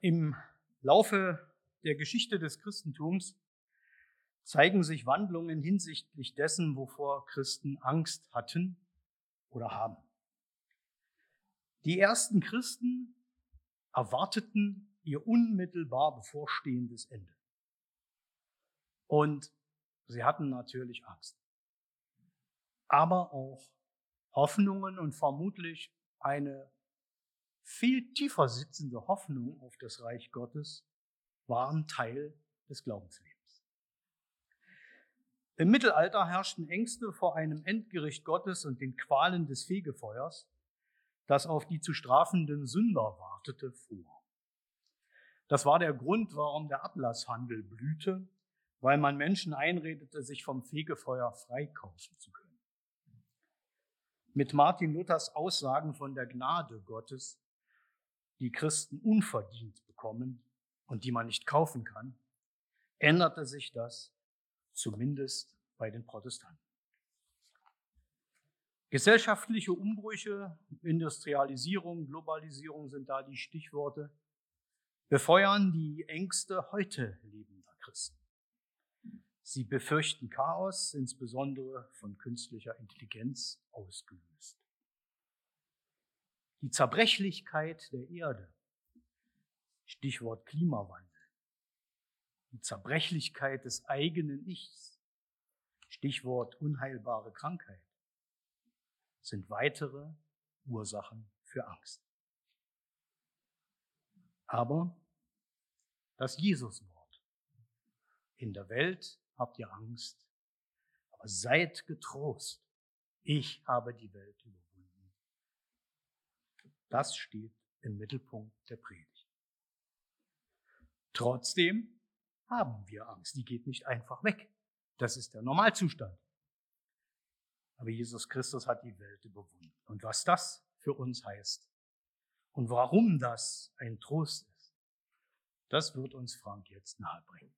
Im Laufe der Geschichte des Christentums zeigen sich Wandlungen hinsichtlich dessen, wovor Christen Angst hatten oder haben. Die ersten Christen erwarteten ihr unmittelbar bevorstehendes Ende. Und sie hatten natürlich Angst. Aber auch Hoffnungen und vermutlich eine viel tiefer sitzende Hoffnung auf das Reich Gottes waren Teil des Glaubenslebens. Im Mittelalter herrschten Ängste vor einem Endgericht Gottes und den Qualen des Fegefeuers, das auf die zu strafenden Sünder wartete, vor. Das war der Grund, warum der Ablasshandel blühte, weil man Menschen einredete, sich vom Fegefeuer freikaufen zu können. Mit Martin Luthers Aussagen von der Gnade Gottes, die Christen unverdient bekommen und die man nicht kaufen kann, änderte sich das, zumindest bei den Protestanten. Gesellschaftliche Umbrüche, Industrialisierung, Globalisierung sind da die Stichworte, befeuern die Ängste heute lebender Christen. Sie befürchten Chaos, insbesondere von künstlicher Intelligenz ausgelöst. Die Zerbrechlichkeit der Erde, Stichwort Klimawandel. Die Zerbrechlichkeit des eigenen Ichs, Stichwort unheilbare Krankheit, sind weitere Ursachen für Angst. Aber das Jesuswort: In der Welt habt ihr Angst, aber seid getrost, ich habe die Welt überwunden. Das steht im Mittelpunkt der Predigt. Trotzdem haben wir Angst, die geht nicht einfach weg. Das ist der Normalzustand. Aber Jesus Christus hat die Welt überwunden. Und was das für uns heißt und warum das ein Trost ist, das wird uns Frank jetzt nahebringen.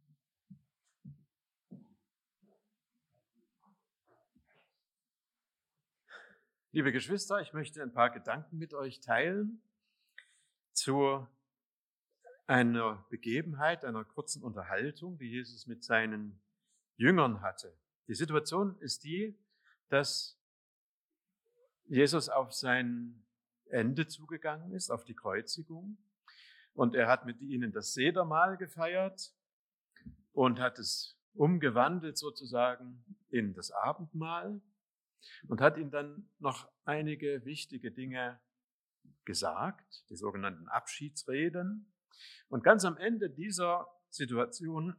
Liebe Geschwister, ich möchte ein paar Gedanken mit euch teilen zu einer Begebenheit, einer kurzen Unterhaltung, die Jesus mit seinen Jüngern hatte. Die Situation ist die, dass Jesus auf sein Ende zugegangen ist, auf die Kreuzigung. Und er hat mit ihnen das Sedermahl gefeiert und hat es umgewandelt sozusagen in das Abendmahl und hat ihnen dann noch einige wichtige Dinge gesagt, die sogenannten Abschiedsreden. Und ganz am Ende dieser Situation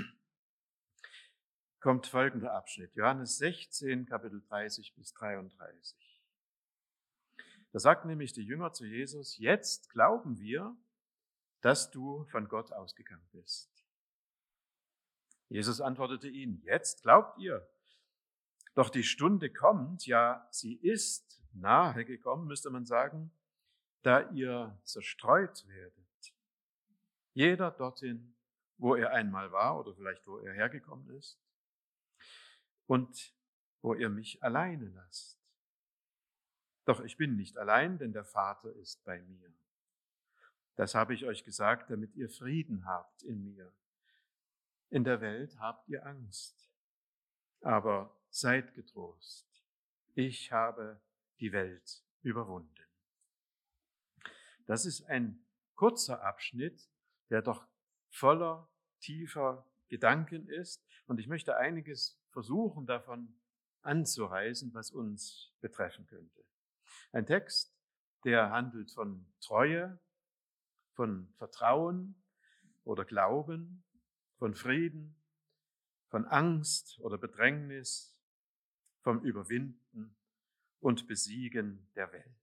kommt folgender Abschnitt, Johannes 16, Kapitel 30 bis 33. Da sagt nämlich die Jünger zu Jesus: Jetzt glauben wir, dass du von Gott ausgegangen bist. Jesus antwortete ihnen: Jetzt glaubt ihr. Doch die Stunde kommt, ja, sie ist nahe gekommen, müsste man sagen, da ihr zerstreut werdet. Jeder dorthin, wo er einmal war oder vielleicht wo er hergekommen ist und wo ihr mich alleine lasst. Doch ich bin nicht allein, denn der Vater ist bei mir. Das habe ich euch gesagt, damit ihr Frieden habt in mir. In der Welt habt ihr Angst, aber seid getrost. Ich habe die Welt überwunden. Das ist ein kurzer Abschnitt, der doch voller tiefer Gedanken ist. Und ich möchte einiges versuchen, davon anzureißen, was uns betreffen könnte. Ein Text, der handelt von Treue, von Vertrauen oder Glauben, von Frieden, von Angst oder Bedrängnis, vom Überwinden und Besiegen der Welt.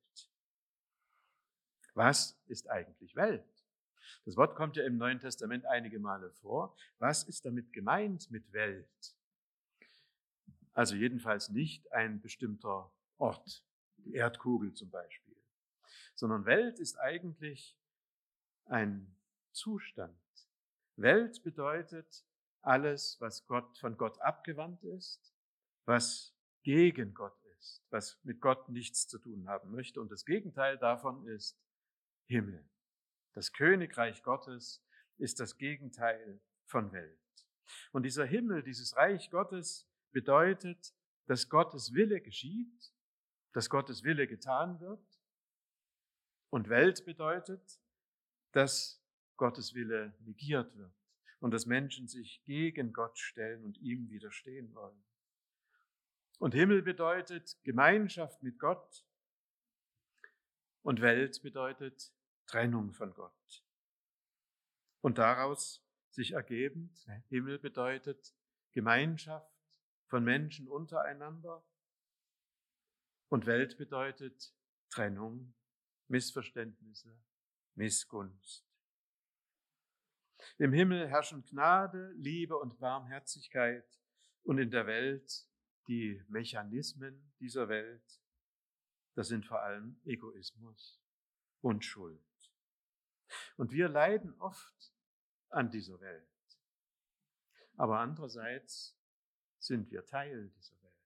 Was ist eigentlich Welt? Das Wort kommt ja im Neuen Testament einige Male vor. Was ist damit gemeint mit Welt? Also jedenfalls nicht ein bestimmter Ort, die Erdkugel zum Beispiel, sondern Welt ist eigentlich ein Zustand. Welt bedeutet alles, was von Gott abgewandt ist, was gegen Gott ist, was mit Gott nichts zu tun haben möchte. Und das Gegenteil davon ist Himmel. Das Königreich Gottes ist das Gegenteil von Welt. Und dieser Himmel, dieses Reich Gottes bedeutet, dass Gottes Wille geschieht, dass Gottes Wille getan wird. Und Welt bedeutet, dass Gottes Wille negiert wird und dass Menschen sich gegen Gott stellen und ihm widerstehen wollen. Und Himmel bedeutet Gemeinschaft mit Gott und Welt bedeutet Trennung von Gott. Und daraus sich ergebend, Himmel bedeutet Gemeinschaft von Menschen untereinander und Welt bedeutet Trennung, Missverständnisse, Missgunst. Im Himmel herrschen Gnade, Liebe und Barmherzigkeit und in der Welt die Mechanismen dieser Welt, das sind vor allem Egoismus und Schuld. Und wir leiden oft an dieser Welt. Aber andererseits sind wir Teil dieser Welt.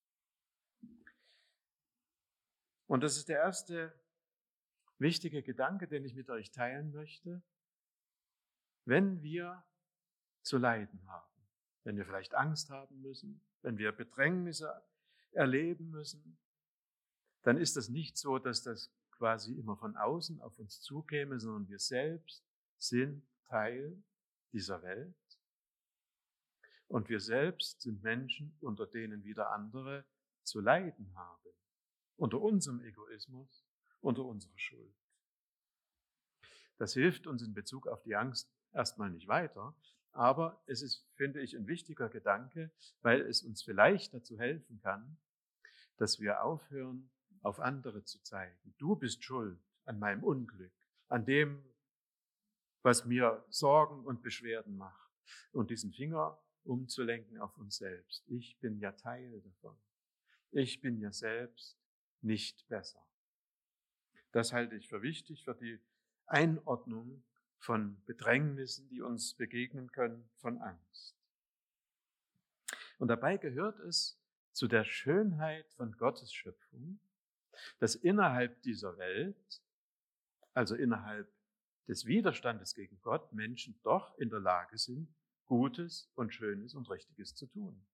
Und das ist der erste wichtige Gedanke, den ich mit euch teilen möchte. Wenn wir zu leiden haben, wenn wir vielleicht Angst haben müssen, wenn wir Bedrängnisse erleben müssen, dann ist das nicht so, dass das quasi immer von außen auf uns zukäme, sondern wir selbst sind Teil dieser Welt. Und wir selbst sind Menschen, unter denen wieder andere zu leiden haben. Unter unserem Egoismus, unter unserer Schuld. Das hilft uns in Bezug auf die Angst erstmal nicht weiter, aber es ist, finde ich, ein wichtiger Gedanke, weil es uns vielleicht dazu helfen kann, dass wir aufhören, auf andere zu zeigen. Du bist schuld an meinem Unglück, an dem, was mir Sorgen und Beschwerden macht. Und diesen Finger umzulenken auf uns selbst. Ich bin ja Teil davon. Ich bin ja selbst nicht besser. Das halte ich für wichtig für die Einordnung von Bedrängnissen, die uns begegnen können, von Angst. Und dabei gehört es zu der Schönheit von Gottes Schöpfung, dass innerhalb dieser Welt, also innerhalb des Widerstandes gegen Gott, Menschen doch in der Lage sind, Gutes und Schönes und Richtiges zu tun.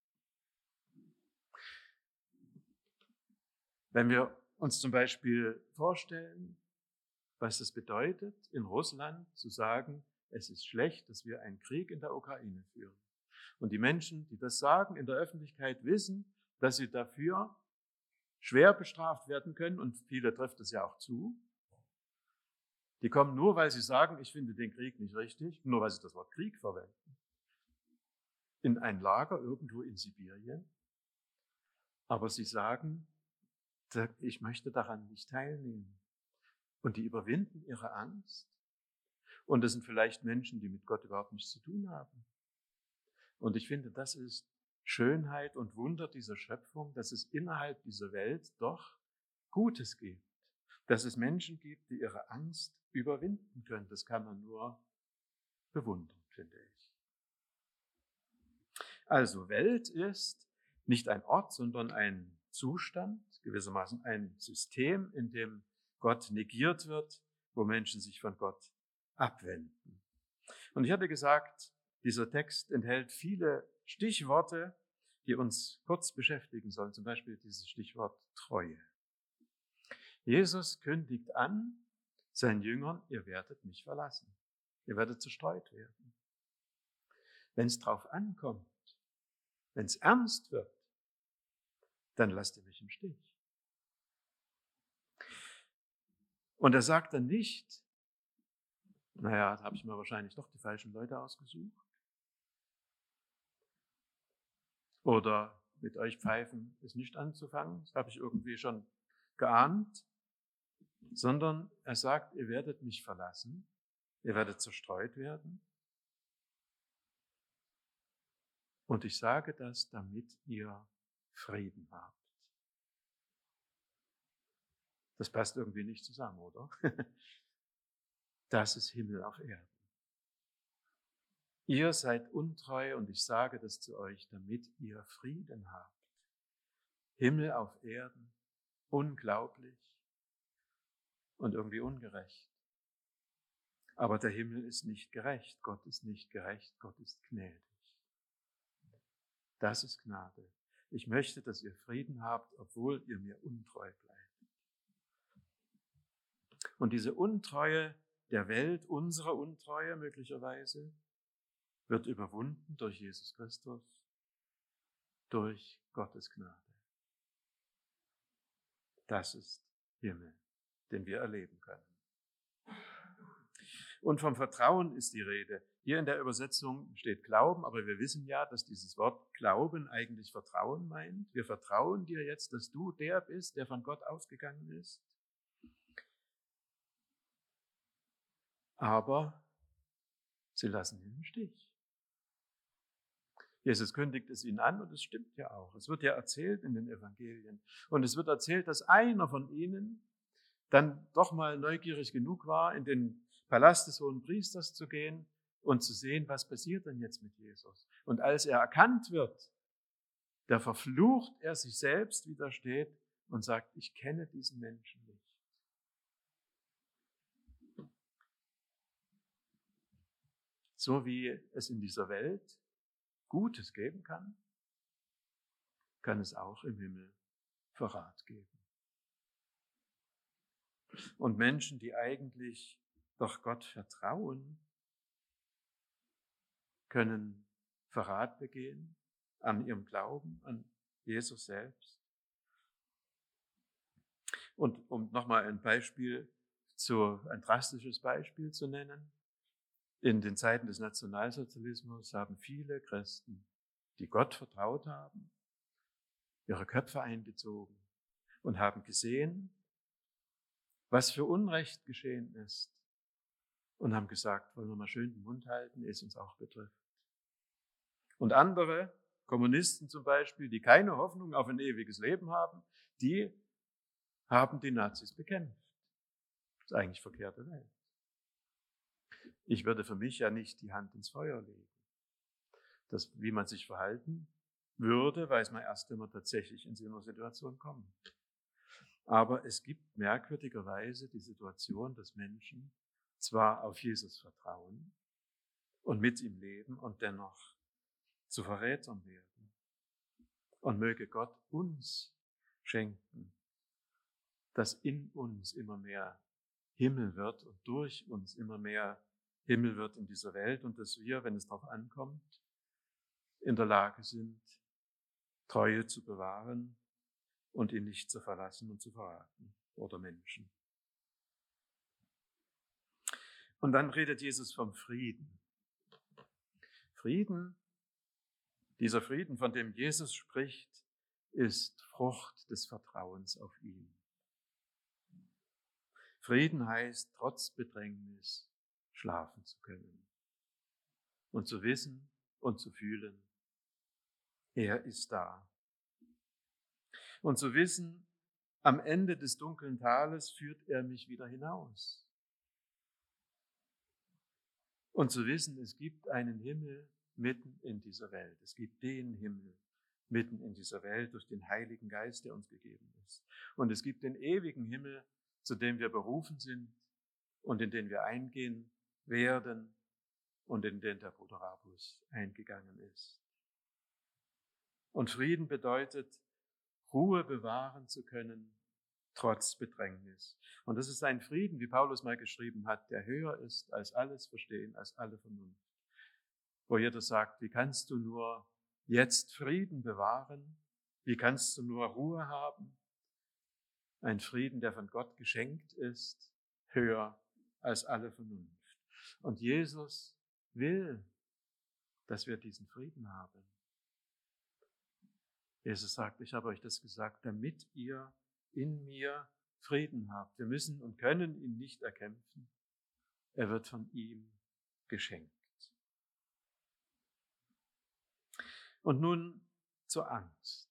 Wenn wir uns zum Beispiel vorstellen, was es bedeutet, in Russland zu sagen, es ist schlecht, dass wir einen Krieg in der Ukraine führen. Und die Menschen, die das sagen, in der Öffentlichkeit wissen, dass sie dafür schwer bestraft werden können, und viele trifft es ja auch zu. Die kommen nur, weil sie sagen, ich finde den Krieg nicht richtig, nur weil sie das Wort Krieg verwenden, in ein Lager irgendwo in Sibirien. Aber sie sagen, ich möchte daran nicht teilnehmen. Und die überwinden ihre Angst. Und das sind vielleicht Menschen, die mit Gott überhaupt nichts zu tun haben. Und ich finde, das ist Schönheit und Wunder dieser Schöpfung, dass es innerhalb dieser Welt doch Gutes gibt. Dass es Menschen gibt, die ihre Angst überwinden können. Das kann man nur bewundern, finde ich. Also Welt ist nicht ein Ort, sondern ein Zustand, gewissermaßen ein System, in dem Gott negiert wird, wo Menschen sich von Gott abwenden. Und ich hatte gesagt, dieser Text enthält viele Stichworte, die uns kurz beschäftigen sollen, zum Beispiel dieses Stichwort Treue. Jesus kündigt an, seinen Jüngern, ihr werdet mich verlassen, ihr werdet zerstreut werden. Wenn es drauf ankommt, wenn es ernst wird, dann lasst ihr mich im Stich. Und er sagt dann nicht, naja, da habe ich mir wahrscheinlich doch die falschen Leute ausgesucht. Oder mit euch Pfeifen ist nicht anzufangen, das habe ich irgendwie schon geahnt. Sondern er sagt, ihr werdet mich verlassen, ihr werdet zerstreut werden. Und ich sage das, damit ihr Frieden habt. Das passt irgendwie nicht zusammen, oder? Das ist Himmel auf Erden. Ihr seid untreu und ich sage das zu euch, damit ihr Frieden habt. Himmel auf Erden, unglaublich und irgendwie ungerecht. Aber der Himmel ist nicht gerecht. Gott ist nicht gerecht. Gott ist gnädig. Das ist Gnade. Ich möchte, dass ihr Frieden habt, obwohl ihr mir untreu bleibt. Und diese Untreue der Welt, unsere Untreue möglicherweise, wird überwunden durch Jesus Christus, durch Gottes Gnade. Das ist Himmel, den wir erleben können. Und vom Vertrauen ist die Rede. Hier in der Übersetzung steht Glauben, aber wir wissen ja, dass dieses Wort Glauben eigentlich Vertrauen meint. Wir vertrauen dir jetzt, dass du der bist, der von Gott ausgegangen ist. Aber sie lassen ihn im Stich. Jesus kündigt es ihnen an und es stimmt ja auch. Es wird ja erzählt in den Evangelien. Und es wird erzählt, dass einer von ihnen dann doch mal neugierig genug war, in den Palast des Hohenpriesters zu gehen und zu sehen, was passiert denn jetzt mit Jesus. Und als er erkannt wird, da verflucht er sich selbst, wie da steht, und sagt, ich kenne diesen Menschen nicht. So wie es in dieser Welt Gutes geben kann, kann es auch im Himmel Verrat geben. Und Menschen, die eigentlich doch Gott vertrauen, können Verrat begehen an ihrem Glauben, an Jesus selbst. Und um nochmal ein drastisches Beispiel zu nennen, in den Zeiten des Nationalsozialismus haben viele Christen, die Gott vertraut haben, ihre Köpfe eingezogen und haben gesehen, was für Unrecht geschehen ist, und haben gesagt, wollen wir mal schön den Mund halten, es uns auch betrifft. Und andere, Kommunisten zum Beispiel, die keine Hoffnung auf ein ewiges Leben haben, die haben die Nazis bekämpft. Das ist eigentlich verkehrte Welt. Ich würde für mich ja nicht die Hand ins Feuer legen. Wie man sich verhalten würde, weiß man erst, wenn man tatsächlich in so einer Situation kommt. Aber es gibt merkwürdigerweise die Situation, dass Menschen zwar auf Jesus vertrauen und mit ihm leben und dennoch zu Verrätern werden. Und möge Gott uns schenken, dass in uns immer mehr Himmel wird und durch uns immer mehr Himmel wird in dieser Welt und dass wir, wenn es darauf ankommt, in der Lage sind, Treue zu bewahren und ihn nicht zu verlassen und zu verraten oder Menschen. Und dann redet Jesus vom Frieden. Dieser Frieden, von dem Jesus spricht, ist Frucht des Vertrauens auf ihn. Frieden heißt, trotz Bedrängnis schlafen zu können und zu wissen und zu fühlen, er ist da. Und zu wissen, am Ende des dunklen Tales führt er mich wieder hinaus. Und zu wissen, es gibt einen Himmel mitten in dieser Welt. Es gibt den Himmel mitten in dieser Welt durch den Heiligen Geist, der uns gegeben ist. Und es gibt den ewigen Himmel, zu dem wir berufen sind und in den wir eingehen werden und in den der Bruder Rabus eingegangen ist. Und Frieden bedeutet, Ruhe bewahren zu können, trotz Bedrängnis. Und das ist ein Frieden, wie Paulus mal geschrieben hat, der höher ist als alles Verstehen, als alle Vernunft. Wo jeder sagt, wie kannst du nur jetzt Frieden bewahren? Wie kannst du nur Ruhe haben? Ein Frieden, der von Gott geschenkt ist, höher als alle Vernunft. Und Jesus will, dass wir diesen Frieden haben. Jesus sagt, ich habe euch das gesagt, damit ihr in mir Frieden habt. Wir müssen und können ihn nicht erkämpfen. Er wird von ihm geschenkt. Und nun zur Angst.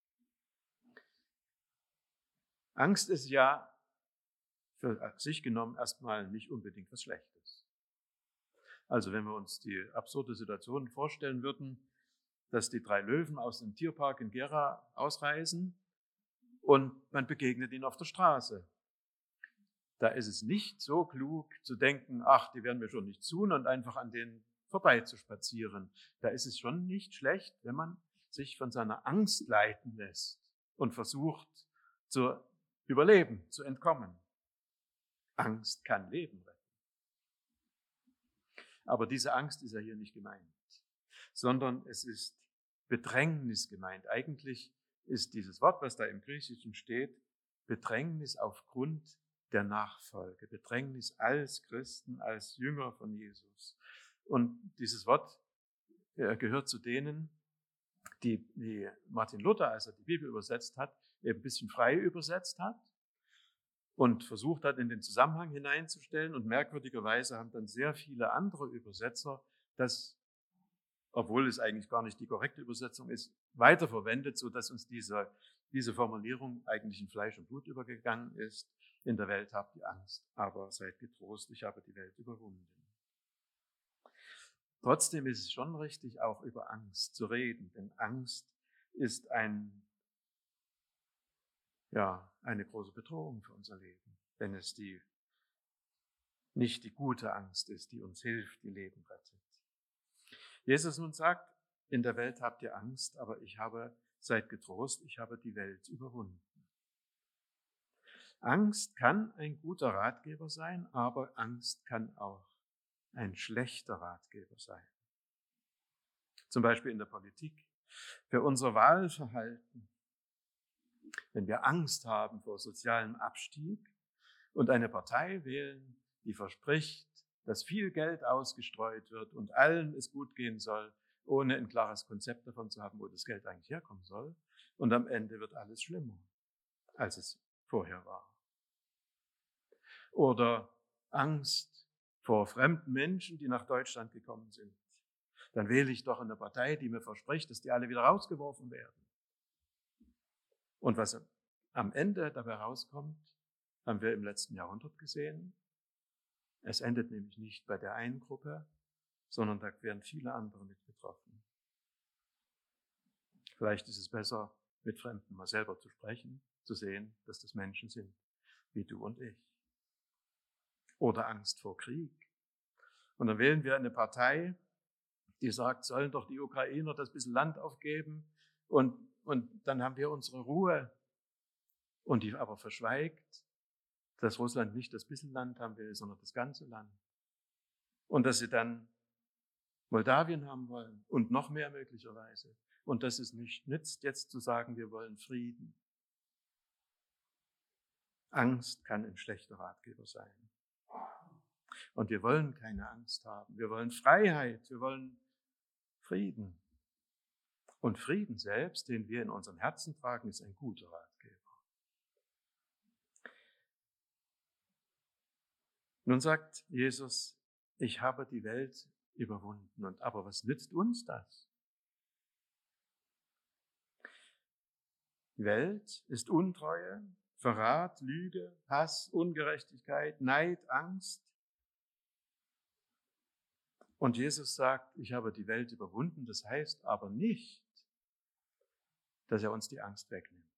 Angst ist ja für sich genommen erstmal nicht unbedingt was Schlechtes. Also wenn wir uns die absurde Situation vorstellen würden, dass die 3 Löwen aus dem Tierpark in Gera ausreisen und man begegnet ihnen auf der Straße. Da ist es nicht so klug zu denken, ach, die werden mir schon nicht tun und einfach an denen vorbei zu spazieren. Da ist es schon nicht schlecht, wenn man sich von seiner Angst leiten lässt und versucht zu überleben, zu entkommen. Angst kann Leben retten. Aber diese Angst ist ja hier nicht gemeint, sondern es ist Bedrängnis gemeint. Eigentlich ist dieses Wort, was da im Griechischen steht, Bedrängnis aufgrund der Nachfolge, Bedrängnis als Christen, als Jünger von Jesus. Und dieses Wort gehört zu denen, die wie Martin Luther, als er die Bibel übersetzt hat, eben ein bisschen frei übersetzt hat und versucht hat, in den Zusammenhang hineinzustellen. Und merkwürdigerweise haben dann sehr viele andere Übersetzer das, obwohl es eigentlich gar nicht die korrekte Übersetzung ist, weiterverwendet, sodass uns diese Formulierung eigentlich in Fleisch und Blut übergegangen ist. In der Welt habt ihr Angst, aber seid getrost, ich habe die Welt überwunden. Trotzdem ist es schon richtig, auch über Angst zu reden, denn Angst ist eine große Bedrohung für unser Leben, wenn es nicht die gute Angst ist, die uns hilft, die Leben rettet. Jesus nun sagt, in der Welt habt ihr Angst, aber seid getrost, ich habe die Welt überwunden. Angst kann ein guter Ratgeber sein, aber Angst kann auch ein schlechter Ratgeber sein. Zum Beispiel in der Politik. Für unser Wahlverhalten. Wenn wir Angst haben vor sozialem Abstieg und eine Partei wählen, die verspricht, dass viel Geld ausgestreut wird und allen es gut gehen soll, ohne ein klares Konzept davon zu haben, wo das Geld eigentlich herkommen soll. Und am Ende wird alles schlimmer, als es vorher war. Oder Angst vor fremden Menschen, die nach Deutschland gekommen sind. Dann wähle ich doch eine Partei, die mir verspricht, dass die alle wieder rausgeworfen werden. Und was am Ende dabei rauskommt, haben wir im letzten Jahrhundert gesehen. Es endet nämlich nicht bei der einen Gruppe, sondern da werden viele andere mit betroffen. Vielleicht ist es besser, mit Fremden mal selber zu sprechen, zu sehen, dass das Menschen sind, wie du und ich. Oder Angst vor Krieg. Und dann wählen wir eine Partei, die sagt, sollen doch die Ukrainer das bisschen Land aufgeben und dann haben wir unsere Ruhe. Und die aber verschweigt, dass Russland nicht das bisschen Land haben will, sondern das ganze Land. Und dass sie dann Moldawien haben wollen und noch mehr möglicherweise. Und dass es nicht nützt, jetzt zu sagen, wir wollen Frieden. Angst kann ein schlechter Ratgeber sein. Und wir wollen keine Angst haben. Wir wollen Freiheit, wir wollen Frieden. Und Frieden selbst, den wir in unserem Herzen tragen, ist ein guter Ratgeber. Nun sagt Jesus, ich habe die Welt überwunden. Und aber was nützt uns das? Die Welt ist Untreue, Verrat, Lüge, Hass, Ungerechtigkeit, Neid, Angst. Und Jesus sagt, ich habe die Welt überwunden. Das heißt aber nicht, dass er uns die Angst wegnimmt.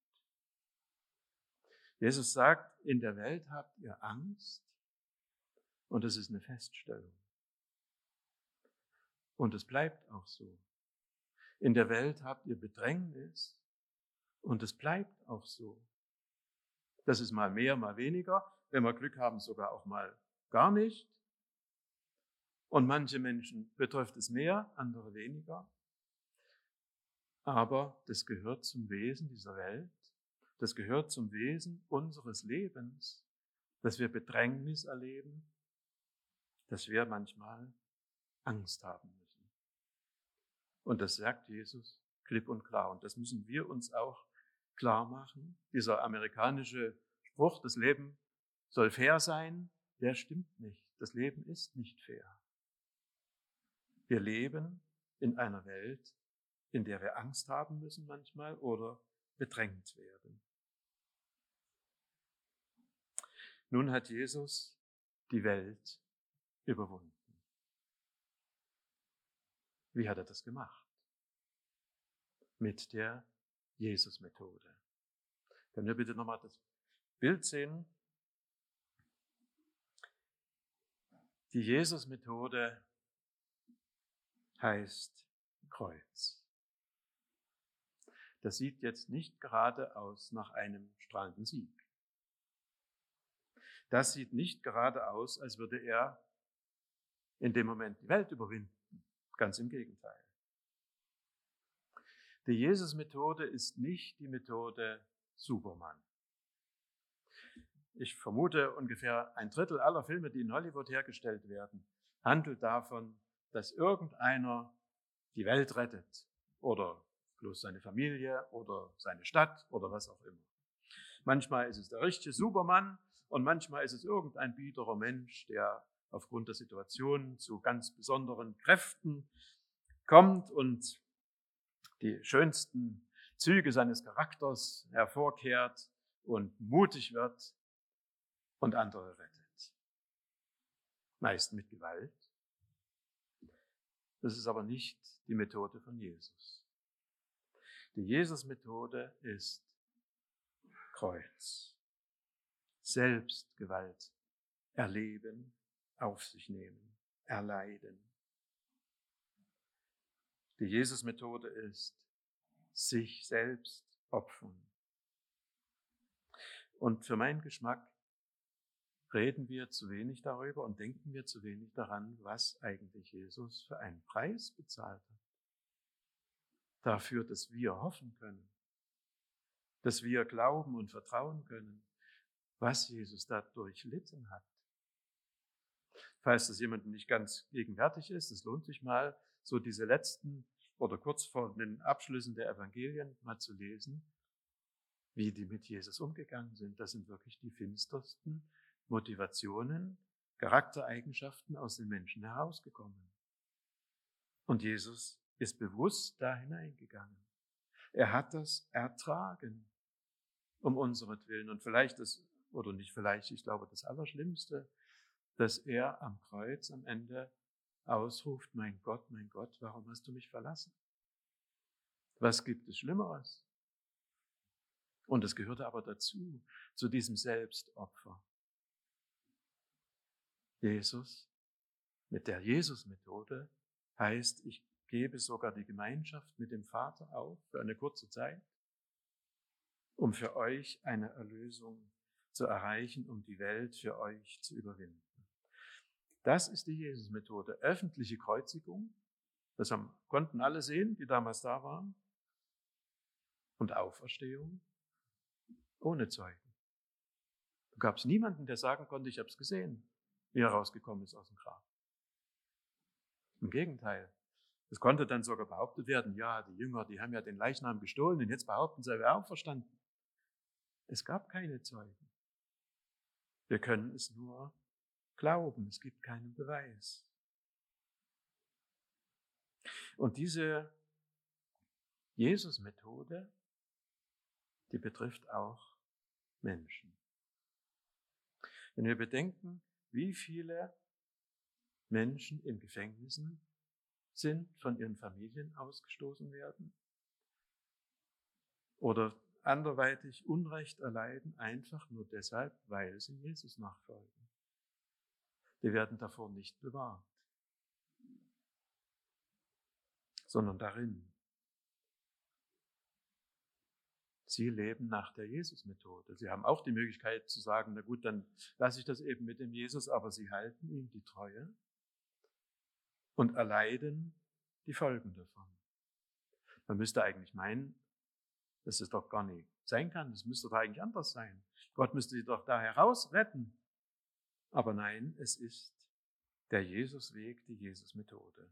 Jesus sagt, in der Welt habt ihr Angst. Und das ist eine Feststellung. Und es bleibt auch so. In der Welt habt ihr Bedrängnis und es bleibt auch so. Das ist mal mehr, mal weniger. Wenn wir Glück haben, sogar auch mal gar nicht. Und manche Menschen betrifft es mehr, andere weniger. Aber das gehört zum Wesen dieser Welt. Das gehört zum Wesen unseres Lebens, dass wir Bedrängnis erleben, dass wir manchmal Angst haben müssen. Und das sagt Jesus klipp und klar. Und das müssen wir uns auch klar machen. Dieser amerikanische Spruch, das Leben soll fair sein, der stimmt nicht. Das Leben ist nicht fair. Wir leben in einer Welt, in der wir Angst haben müssen manchmal oder bedrängt werden. Nun hat Jesus die Welt überwunden. Wie hat er das gemacht? Mit der Jesus-Methode. Können wir bitte nochmal das Bild sehen? Die Jesus-Methode heißt Kreuz. Das sieht jetzt nicht gerade aus nach einem strahlenden Sieg. Das sieht nicht gerade aus, als würde er in dem Moment die Welt überwinden. Ganz im Gegenteil. Die Jesus-Methode ist nicht die Methode Superman. Ich vermute, ungefähr 1/3 aller Filme, die in Hollywood hergestellt werden, handelt davon, dass irgendeiner die Welt rettet oder bloß seine Familie oder seine Stadt oder was auch immer. Manchmal ist es der richtige Superman und manchmal ist es irgendein biederer Mensch, der aufgrund der Situation zu ganz besonderen Kräften kommt und die schönsten Züge seines Charakters hervorkehrt und mutig wird und andere rettet. Meist mit Gewalt. Das ist aber nicht die Methode von Jesus. Die Jesus-Methode ist Kreuz. Selbstgewalt erleben, auf sich nehmen, erleiden. Die Jesus-Methode ist sich selbst opfern. Und für meinen Geschmack reden wir zu wenig darüber und denken wir zu wenig daran, was eigentlich Jesus für einen Preis bezahlt hat. Dafür, dass wir hoffen können, dass wir glauben und vertrauen können, was Jesus da durchlitten hat. Falls das jemandem nicht ganz gegenwärtig ist, es lohnt sich mal, so diese letzten oder kurz vor den Abschlüssen der Evangelien mal zu lesen, wie die mit Jesus umgegangen sind. Das sind wirklich die finstersten Motivationen, Charaktereigenschaften aus den Menschen herausgekommen. Und Jesus ist bewusst da hineingegangen. Er hat das ertragen, um unseretwillen. Und vielleicht das, oder nicht vielleicht, ich glaube das Allerschlimmste, dass er am Kreuz am Ende ausruft, mein Gott, warum hast du mich verlassen? Was gibt es Schlimmeres? Und es gehörte aber dazu, zu diesem Selbstopfer. Jesus, mit der Jesus-Methode heißt, ich gebe sogar die Gemeinschaft mit dem Vater auf für eine kurze Zeit, um für euch eine Erlösung zu erreichen, um die Welt für euch zu überwinden. Das ist die Jesus-Methode. Öffentliche Kreuzigung, das konnten alle sehen, die damals da waren, und Auferstehung ohne Zeugen. Da gab es niemanden, der sagen konnte, ich habe es gesehen, wie er rausgekommen ist aus dem Grab. Im Gegenteil. Es konnte dann sogar behauptet werden, ja, die Jünger, die haben ja den Leichnam gestohlen und jetzt behaupten sie, er wäre auferstanden. Es gab keine Zeugen. Wir können es nur glauben, es gibt keinen Beweis. Und diese Jesus-Methode, die betrifft auch Menschen. Wenn wir bedenken, wie viele Menschen in Gefängnissen sind, von ihren Familien ausgestoßen werden oder anderweitig Unrecht erleiden, einfach nur deshalb, weil sie Jesus nachfolgen. Die werden davor nicht bewahrt, sondern darin. Sie leben nach der Jesus-Methode. Sie haben auch die Möglichkeit zu sagen, na gut, dann lasse ich das eben mit dem Jesus, aber sie halten ihm die Treue und erleiden die Folgen davon. Man müsste eigentlich meinen, dass es doch gar nicht sein kann. Das müsste doch eigentlich anders sein. Gott müsste sie doch da heraus retten. Aber nein, es ist der Jesusweg, die Jesus-Methode.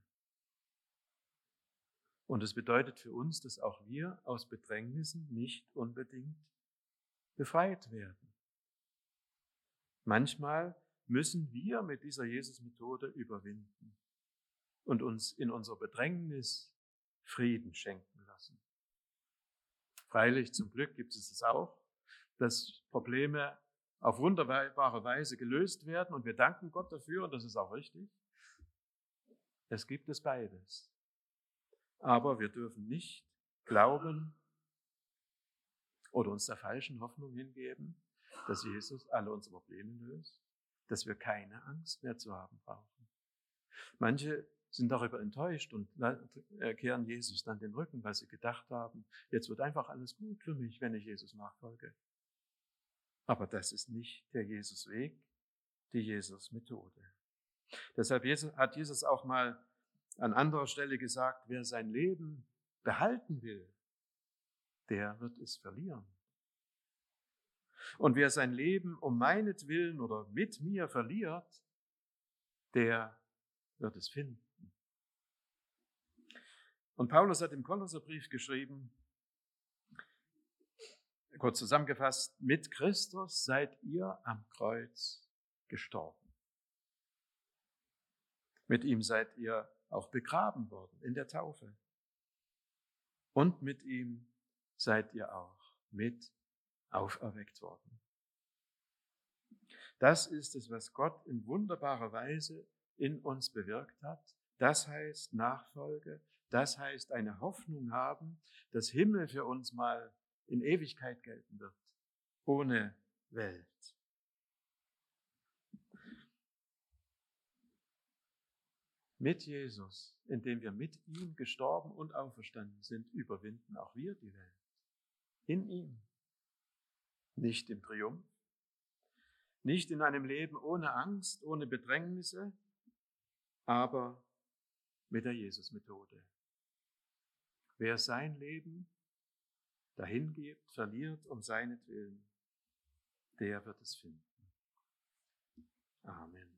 Und es bedeutet für uns, dass auch wir aus Bedrängnissen nicht unbedingt befreit werden. Manchmal müssen wir mit dieser Jesus-Methode überwinden und uns in unserer Bedrängnis Frieden schenken lassen. Freilich, zum Glück gibt es es auch, dass Probleme auf wunderbare Weise gelöst werden und wir danken Gott dafür und das ist auch richtig. Es gibt es beides. Aber wir dürfen nicht glauben oder uns der falschen Hoffnung hingeben, dass Jesus alle unsere Probleme löst, dass wir keine Angst mehr zu haben brauchen. Manche sind darüber enttäuscht und kehren Jesus dann den Rücken, weil sie gedacht haben, jetzt wird einfach alles gut für mich, wenn ich Jesus nachfolge. Aber das ist nicht der Jesus-Weg, die Jesus-Methode. Deshalb hat Jesus auch mal an anderer Stelle gesagt, wer sein Leben behalten will, der wird es verlieren. Und wer sein Leben um meinetwillen oder mit mir verliert, der wird es finden. Und Paulus hat im Kolosserbrief geschrieben, kurz zusammengefasst, mit Christus seid ihr am Kreuz gestorben. Mit ihm seid ihr auch begraben worden in der Taufe. Und mit ihm seid ihr auch mit auferweckt worden. Das ist es, was Gott in wunderbarer Weise in uns bewirkt hat. Das heißt Nachfolge, das heißt eine Hoffnung haben, dass Himmel für uns mal in Ewigkeit gelten wird, ohne Welt. Mit Jesus, indem wir mit ihm gestorben und auferstanden sind, überwinden auch wir die Welt. In ihm. Nicht im Triumph, nicht in einem Leben ohne Angst, ohne Bedrängnisse, aber mit der Jesus-Methode. Wer sein Leben dahingibt, verliert um seinetwillen, der wird es finden. Amen.